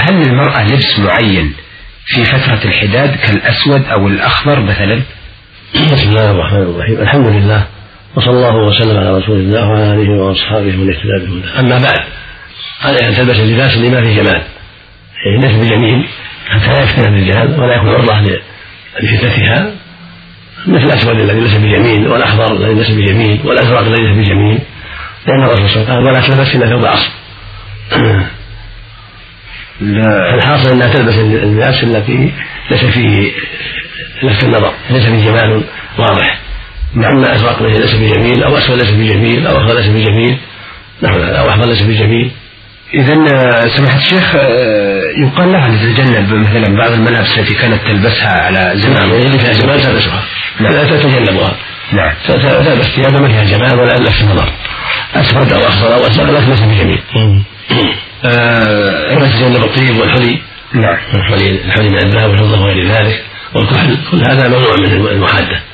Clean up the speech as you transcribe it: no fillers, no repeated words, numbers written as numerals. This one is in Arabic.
هل للمرأة لبس معين في فترة الحداد كالأسود أو الأخضر مثلا؟ بسم الله الرحمن الرحيم. الحمد لله، وصلى الله وسلم على رسول الله وعلى آله وأصحابه من اهتدى بهداه. أما بعد، عليها أن تلبس اللباس لما فيه جمال، يعني ليس بجميل حتى لا يفتن الرجال ولا يكون عرضة لفتنتها، مثل الأسود الذي ليس بجميل، والأخضر الذي ليس بجميل، والأزرق الذي ليس بجميل، لأن الرسول صلى الله عليه وسلم قال: ولا تلبس إلا ثوب أصل. الحاصل أنها تلبس اللباس التي ليس فيه لفت النظر، ليس فيه جمال واضح، أما أزرق ليس بجميل، أو أسود ليس بجميل، أو أخضر ليس بجميل، أو أحمر ليس بجميل. إذن سماحة الشيخ يقال لها لتتجنب مثلا بعض الملابس التي كانت تلبسها على زمان اللي فيها جمال تلبسها، لا تتجنبها. نعم، تلبس ثيابا ما فيها جمال ولا لفت النظر، أسود أو أخضر أو أزرق ليس بجميل. أما تتجنب الطيب والحلي، نعم، الحلي من الذهب والفضة وغير ذلك والكحل، كل هذا ممنوع من المحادة.